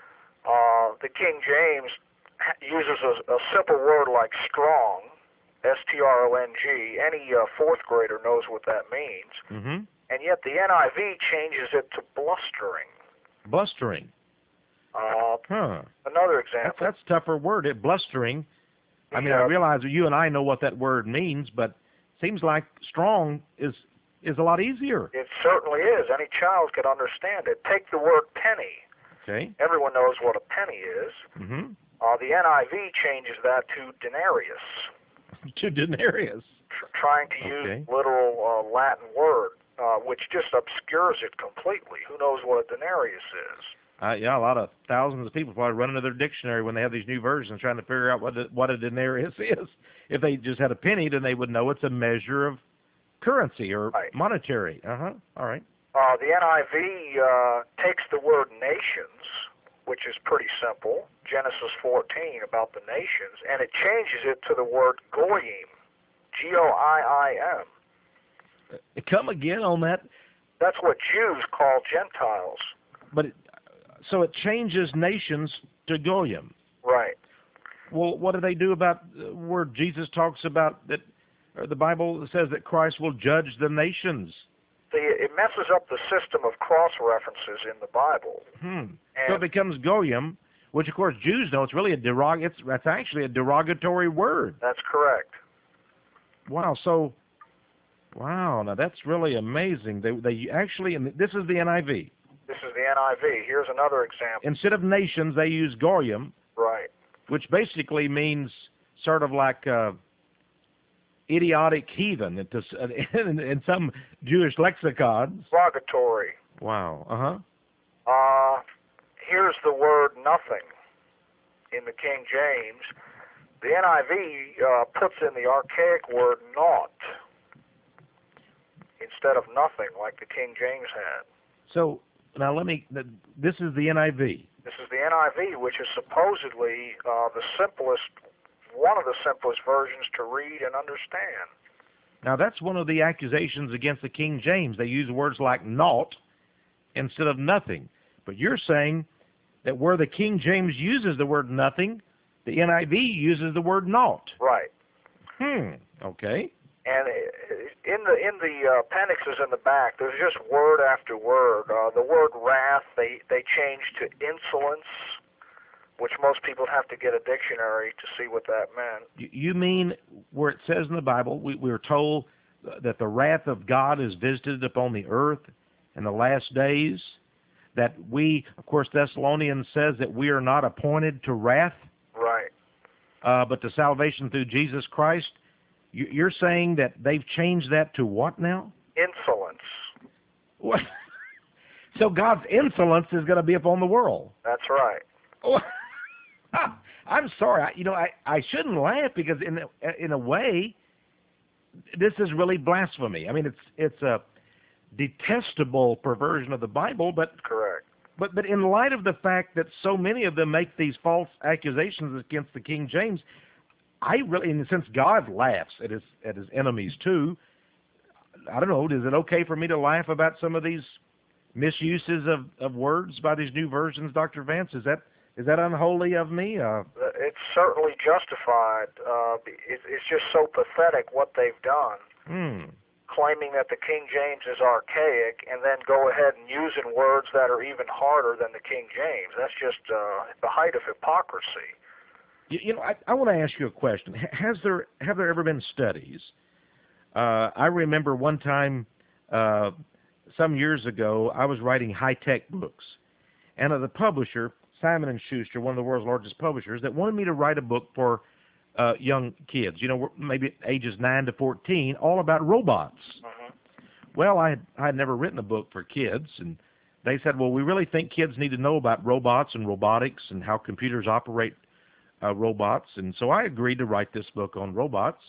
Uh, the King James uses a, a simple word like strong, S T R O N G. Any uh, fourth grader knows what that means. Mm-hmm. And yet the N I V changes it to blustering. Blustering. Uh, Huh. another example. That's, that's a tougher word. It blustering. I mean, Yeah. I realize that you and I know what that word means, but it seems like strong is is a lot easier. It certainly is. Any child could understand it. Take the word penny. Okay. Everyone knows what a penny is. Mm-hmm. Uh, the N I V changes that to denarius, To denarius. tr- trying to Okay. use literal uh, Latin word, uh, which just obscures it completely. Who knows what a denarius is? Uh, yeah, a lot of thousands of people probably run into their dictionary when they have these new versions trying to figure out what a, what a denarius is. If they just had a penny, then they would know it's a measure of currency or Right. monetary. Uh-huh. All right. Uh, the N I V uh, takes the word nations, which is pretty simple, Genesis fourteen about the nations, and it changes it to the word goyim, G O I I M. Uh, Come again on that. That's what Jews call Gentiles. But it, so it changes nations to goyim. Right. Well, what do they do about uh, where Jesus talks about that, or the Bible says that Christ will judge the nations? See, it messes up the system of cross references in the Bible. Hmm. So it And becomes goyim, which of course Jews know it's really a derog. It's that's actually a derogatory word. that's correct. Wow. So, wow. Now that's really amazing. They they actually, and this is the N I V. This is the N I V. Here's another example. Instead of nations, they use goyim, Right. which basically means sort of like uh, idiotic heathen into, in, in some Jewish lexicons. Derogatory. Wow. Uh-huh. Uh, here's the word nothing in the King James. The N I V uh, puts in the archaic word naught instead of nothing like the King James had. So now let me, this is the N I V. This is the N I V, which is supposedly uh, the simplest, one of the simplest versions to read and understand. Now that's one of the accusations against the King James. They use words like naught instead of nothing. But you're saying that where the King James uses the word nothing, the N I V uses the word naught. Right. Hmm. Okay. And in the in the uh, appendixes in the back, there's just word after word. Uh, the word wrath, they, they changed to insolence, which most people have to get a dictionary to see what that meant. You- You mean where it says in the Bible, we, we're told that the wrath of God is visited upon the earth in the last days, that we, of course, Thessalonians says that we are not appointed to wrath, Right. uh, but to salvation through Jesus Christ. You- You're saying that they've changed that to what now? Insolence. What? So God's insolence is going to be upon the world. That's right. Oh, I'm sorry. I, you know, I, I shouldn't laugh because in a, in a way, this is really blasphemy. I mean, it's it's a detestable perversion of the Bible, but Correct. but but in light of the fact that so many of them make these false accusations against the King James, I really, and since God laughs at his at his enemies too, I don't know. Is it okay for me to laugh about some of these misuses of, of words by these new versions, Doctor Vance? Is that is that unholy of me? Uh, It's certainly justified. Uh, it, it's just so pathetic what they've done, hmm. claiming that the King James is archaic, and then go ahead and using words that are even harder than the King James. That's just uh, the height of hypocrisy. You, you know, I, I want to ask you a question. Has there have there ever been studies? Uh, I remember one time, uh, some years ago, I was writing high-tech books, and uh, the publisher, Simon and Schuster, one of the world's largest publishers, that wanted me to write a book for uh, young kids, you know, maybe ages nine to fourteen, all about robots. Mm-hmm. Well, I had, I had never written a book for kids, and they said, well, we really think kids need to know about robots and robotics and how computers operate uh, robots, and so I agreed to write this book on robots.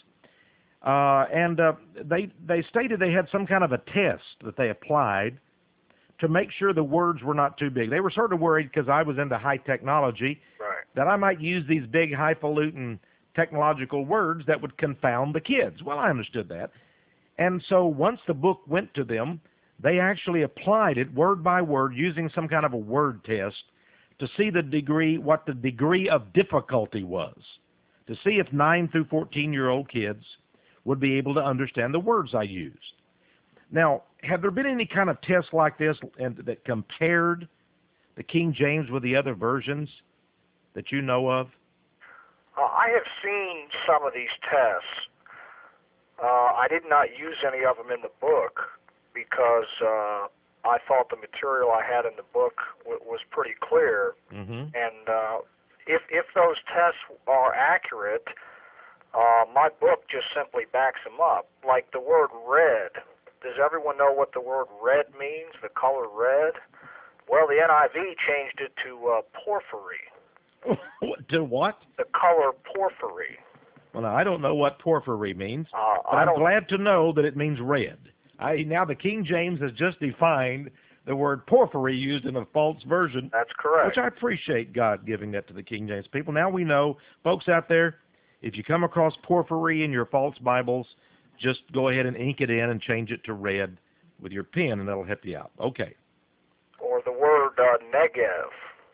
Uh, and uh, they they stated they had some kind of a test that they applied to make sure the words were not too big. They were sort of worried because I was into high technology, Right. that I might use these big highfalutin technological words that would confound the kids. Well, I understood that. And so once the book went to them, they actually applied it word by word using some kind of a word test to see the degree, what the degree of difficulty was, to see if nine through fourteen-year-old kids would be able to understand the words I used. Now, have there been any kind of tests like this and that compared the King James with the other versions that you know of? Uh, I have seen some of these tests. Uh, I did not use any of them in the book because uh, I thought the material I had in the book w- was pretty clear. Mm-hmm. And uh, if if those tests are accurate, uh, my book just simply backs them up. Like the word red. Does everyone know what the word red means, the color red? Well, the N I V changed it to uh, porphyry. To what? The color porphyry. Well, now, I don't know what porphyry means, Uh, but I I'm don't. glad to know that it means red. I, now the King James has just defined the word porphyry used in a false version, That's correct. which I appreciate God giving that to the King James people. Now we know, folks out there, if you come across porphyry in your false Bibles, just go ahead and ink it in and change it to red with your pen, and that'll help you out. Okay. Or the word uh, Negev.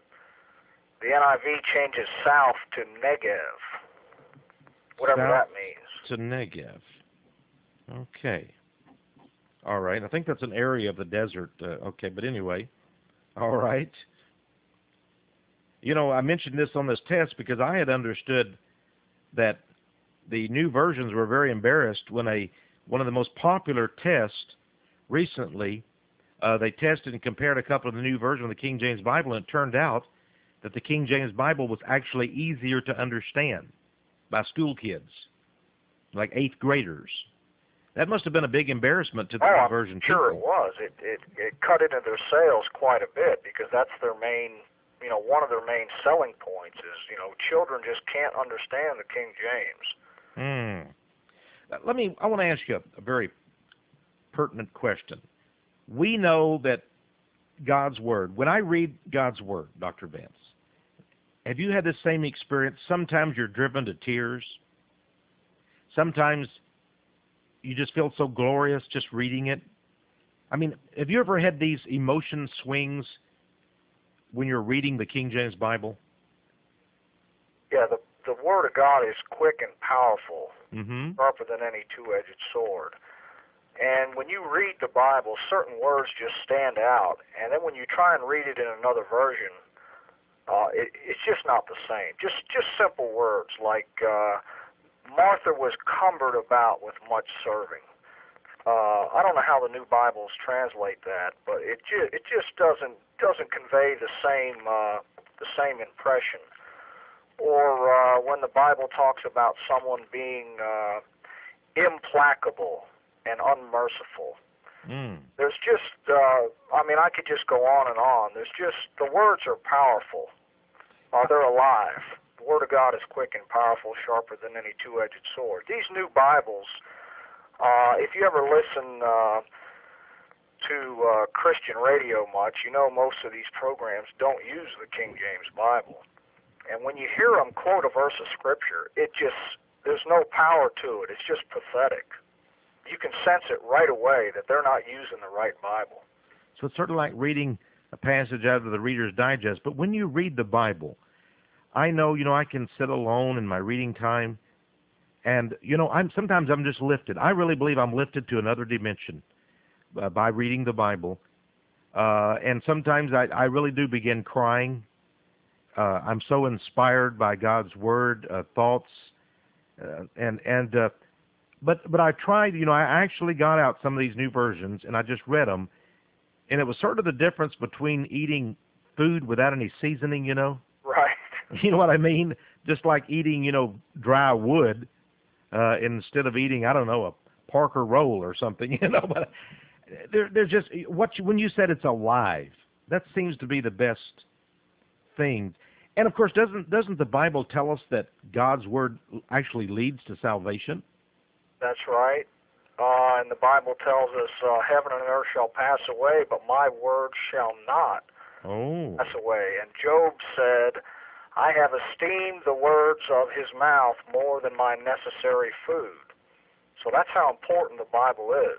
The N I V changes south to Negev, whatever South that means. to Negev. Okay. All right. I think that's an area of the desert. Uh, okay, but anyway. All right. You know, I mentioned this on this test because I had understood that the new versions were very embarrassed when a one of the most popular tests recently, uh, they tested and compared a couple of the new versions of the King James Bible, and it turned out that the King James Bible was actually easier to understand by school kids, like eighth graders. That must have been a big embarrassment to the Oh, new I'm version sure people. it was. It, it it cut into their sales quite a bit because that's their main, you know, one of their main selling points is, you know, children just can't understand the King James. Hmm. Let me, I want to ask you a, a very pertinent question. We know that God's Word, when I read God's Word, Doctor Vance, have you had the same experience? Sometimes you're driven to tears. Sometimes you just feel so glorious just reading it. I mean, have you ever had these emotion swings when you're reading the King James Bible? Yeah, the the Word of God is quick and powerful, Mm-hmm. sharper than any two-edged sword. And when you read the Bible, certain words just stand out. And then when you try and read it in another version, uh, it, it's just not the same. Just just simple words like uh, Martha was cumbered about with much serving. Uh, I don't know how the new Bibles translate that, but it ju- it just doesn't doesn't convey the same uh, the same impression. Or uh, when the Bible talks about someone being uh, implacable and unmerciful, Mm. There's just, uh, I mean, I could just go on and on. There's just, the words are powerful. Uh, they're alive. The Word of God is quick and powerful, sharper than any two-edged sword. These new Bibles, uh, if you ever listen uh, to uh, Christian radio much, you know most of these programs don't use the King James Bible. And when you hear them quote a verse of Scripture, it just, there's no power to it. It's just pathetic. You can sense it right away that they're not using the right Bible. So it's sort of like reading a passage out of the Reader's Digest. But when you read the Bible, I know, you know, I can sit alone in my reading time, and, you know, I'm sometimes I'm just lifted. I really believe I'm lifted to another dimension uh, by reading the Bible. Uh, and sometimes I, I really do begin crying. Uh, I'm so inspired by God's Word, uh, thoughts, uh, and, and, uh, But but I tried, you know, I actually got out some of these new versions, and I just read them, and it was sort of the difference between eating food without any seasoning, you know? Right. You know what I mean? Just like eating, you know, dry wood uh, instead of eating, I don't know, a Parker roll or something, you know? But there, there's just, what you, when you said it's alive, that seems to be the best thing. And, of course, doesn't doesn't the Bible tell us that God's Word actually leads to salvation? That's right. Uh, and the Bible tells us, uh, heaven and earth shall pass away, but my word shall not oh. pass away. And Job said, I have esteemed the words of his mouth more than my necessary food. So that's how important the Bible is.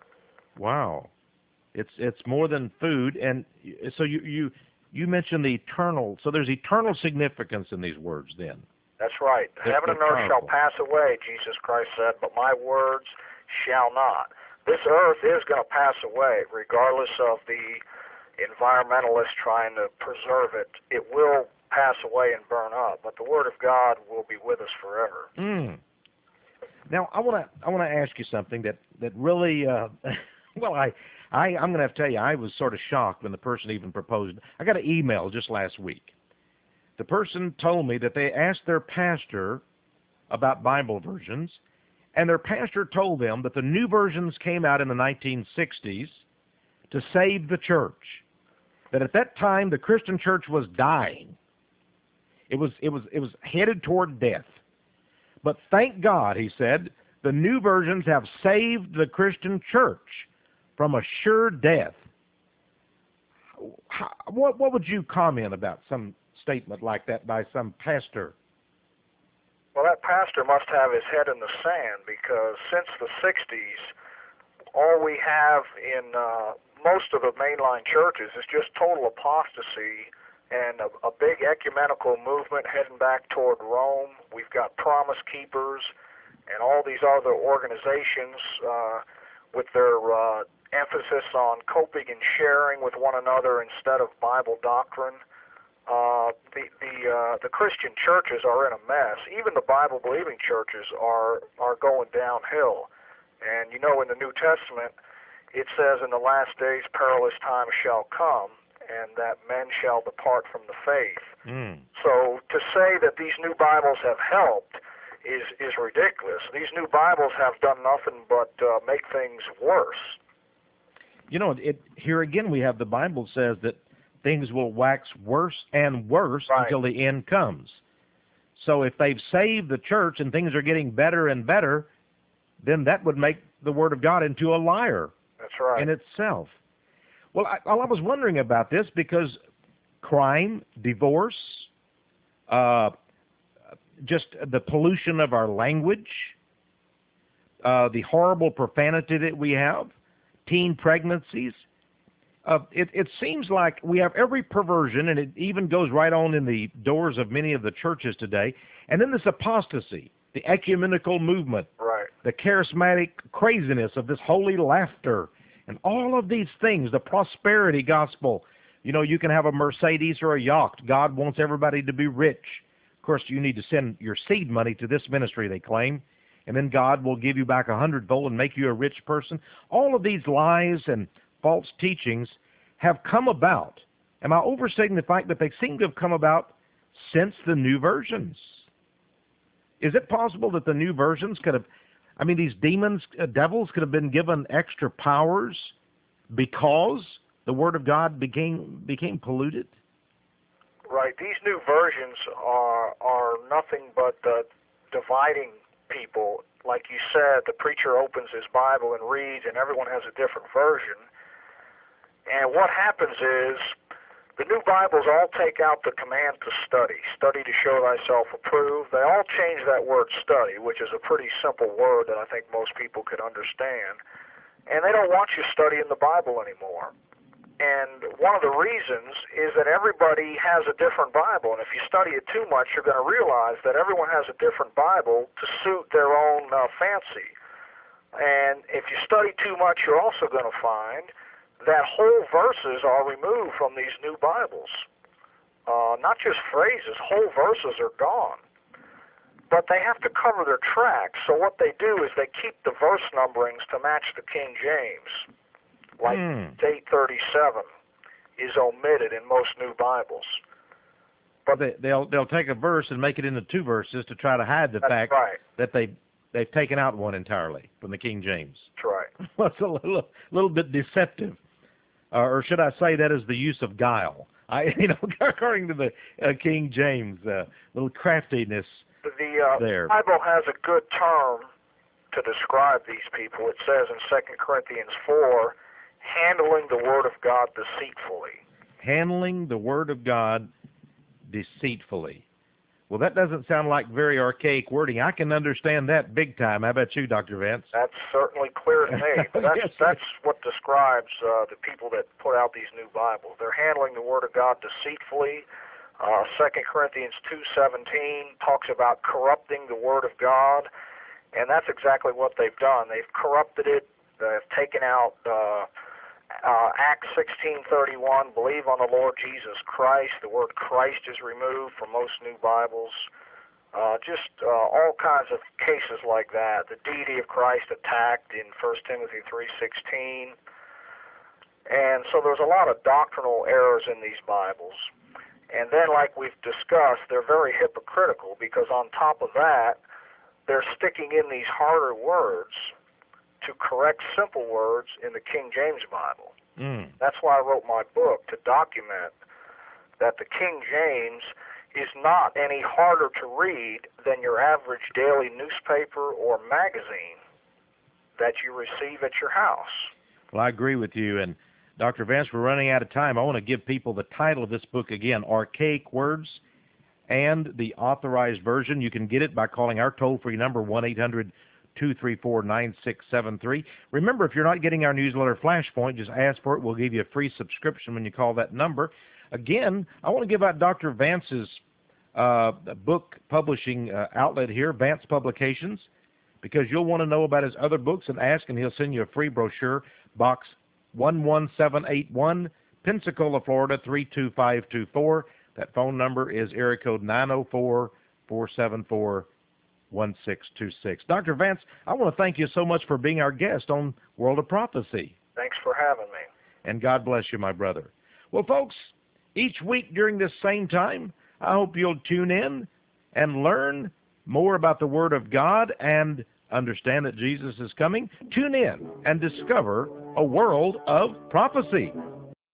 Wow. It's it's more than food. And so you, you, you mentioned the eternal. So there's eternal significance in these words then. That's right. They're, Heaven they're and earth powerful. shall pass away, Jesus Christ said, but my words shall not. This earth is going to pass away, regardless of the environmentalists trying to preserve it. It will pass away and burn up, but the Word of God will be with us forever. Mm. Now, I want to I want to ask you something that that really, uh, well, I, I I'm going to have to tell you, I was sort of shocked when the person even proposed. I got an email just last week. The person told me that they asked their pastor about Bible versions, and their pastor told them that the new versions came out in the nineteen sixties to save the church. That at that time the Christian church was dying. It was it was it was headed toward death. But thank God, he said, the new versions have saved the Christian church from a sure death. How, what what would you comment about some statement like that by some pastor? Well, that pastor must have his head in the sand, because since the sixties, all we have in uh, most of the mainline churches is just total apostasy and a, a big ecumenical movement heading back toward Rome. We've got Promise Keepers and all these other organizations uh, with their uh, emphasis on coping and sharing with one another instead of Bible doctrine. Uh, the the uh, the Christian churches are in a mess. Even the Bible-believing churches are are going downhill. And you know, in the New Testament, it says, "In the last days, perilous times shall come, and that men shall depart from the faith." Mm. So to say that these new Bibles have helped is is ridiculous. These new Bibles have done nothing but uh, make things worse. You know, it here again we have the Bible says that things will wax worse and worse Right. until the end comes. So if they've saved the church and things are getting better and better, then that would make the Word of God into a liar. That's right. In itself. Well, I, I was wondering about this because crime, divorce, uh, just the pollution of our language, uh, the horrible profanity that we have, teen pregnancies, Uh, it, it seems like we have every perversion, and it even goes right on in the doors of many of the churches today. And then this apostasy, the ecumenical movement, Right. the charismatic craziness of this holy laughter, and all of these things, the prosperity gospel. You know, you can have a Mercedes or a yacht. God wants everybody to be rich. Of course, you need to send your seed money to this ministry, they claim, and then God will give you back a hundredfold and make you a rich person. All of these lies and false teachings have come about. Am I overstating the fact that they seem to have come about since the new versions? Is it possible that the new versions could have I mean, these demons, uh, devils could have been given extra powers because the Word of God became became polluted. Right. These new versions are are nothing but uh, dividing people. Like you said, the preacher opens his Bible and reads, and everyone has a different version. And what happens is the new Bibles all take out the command to study, study to show thyself approved. They all change that word study, which is a pretty simple word that I think most people could understand. And they don't want you studying the Bible anymore. And one of the reasons is that everybody has a different Bible, and if you study it too much, you're going to realize that everyone has a different Bible to suit their own uh, fancy. And if you study too much, you're also going to find that whole verses are removed from these new Bibles. Uh, not just phrases, whole verses are gone. But they have to cover their tracks, so what they do is they keep the verse numberings to match the King James. Like Mm. eight thirty-seven is omitted in most new Bibles. But they, they'll they'll take a verse and make it into two verses to try to hide the That's fact right. that they they've taken out one entirely from the King James. That's right. Well, it's a little little bit deceptive, uh, or should I say that is the use of guile? I you know according to the uh, King James, uh, little craftiness. The uh, There. Bible has a good term to describe these people. It says in Second Corinthians four, handling the Word of God deceitfully. Handling the Word of God deceitfully. Well, that doesn't sound like very archaic wording. I can understand that big time. How about you, Doctor Vance? That's certainly clear to me. But that's, Yes. that's what describes uh, the people that put out these new Bibles. They're handling the Word of God deceitfully. Uh, Second Corinthians two seventeen talks about corrupting the Word of God, and that's exactly what they've done. They've corrupted it. They've taken out uh, uh, Acts sixteen thirty-one, believe on the Lord Jesus Christ. The word Christ is removed from most new Bibles. Uh, just uh, all kinds of cases like that. The deity of Christ attacked in First Timothy three sixteen. And so there's a lot of doctrinal errors in these Bibles. And then, like we've discussed, they're very hypocritical because on top of that, they're sticking in these harder words to correct simple words in the King James Bible. Mm. That's why I wrote my book, to document that the King James is not any harder to read than your average daily newspaper or magazine that you receive at your house. Well, I agree with you. And Doctor Vance, we're running out of time. I want to give people the title of this book again, Archaic Words and the Authorized Version. You can get it by calling our toll-free number, one eight hundred two three four nine six seven three. Remember, if you're not getting our newsletter Flashpoint, just ask for it. We'll give you a free subscription when you call that number. Again, I want to give out Doctor Vance's uh, book publishing uh, outlet here, Vance Publications, because you'll want to know about his other books and ask, and he'll send you a free brochure, box one one seven eight one, Pensacola, Florida, three two five two four. That phone number is area code nine oh four, four seven four, one six two six. Doctor Vance, I want to thank you so much for being our guest on World of Prophecy. Thanks for having me. And God bless you, my brother. Well, folks, each week during this same time, I hope you'll tune in and learn more about the Word of God and understand that Jesus is coming. Tune in and discover a world of prophecy.